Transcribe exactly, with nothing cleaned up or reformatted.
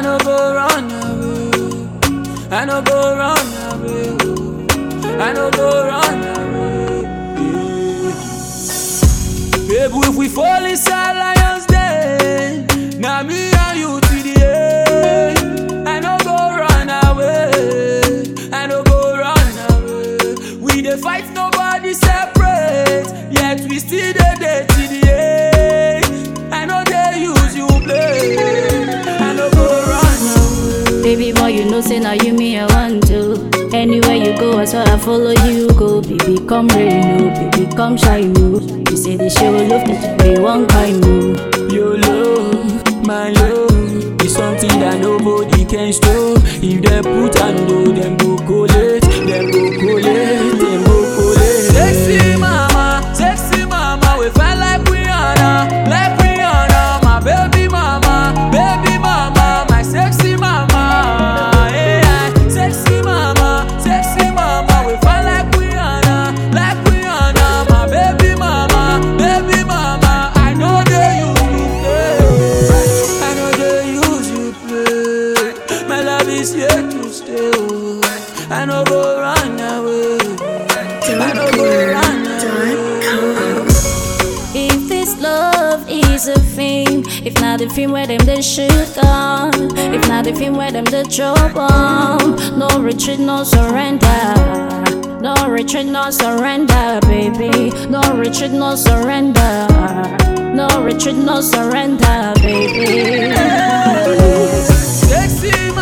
no go run away. I no go run away. I no go run away. Yeah. Baby, if we fall inside Lions Den, now me and you to the end. I no go run away. I no go run away. We dey fight, nobody separate. Yet we still dey dey to the end. I know they use you play. I no go run away. Baby boy, you know say now you me I want to. Anywhere you go, I saw I follow you go. Baby come rain, oh, baby come shine, oh. You say they show love, that they one kind, oh. Your love, my love, is something that nobody can stop. If they put and do, them go collect, them go collect, them go collect. Sexy mama, sexy mama, we feel like Rihanna, like Rihanna, my baby mama, baby mama, my sexy mama, yeah, sexy mama, sexy mama, we feel like Rihanna, like Rihanna, my baby mama, baby mama. I know they use you play, I know they use you play. My love is here to stay. Oh. I no go run away. I no go run away. If this love is a film, if not the film where them they shoot on, if not the film where them they drop on, no retreat, no surrender. No retreat, no surrender, baby. No retreat, no surrender. No retreat, no surrender, baby. Sexy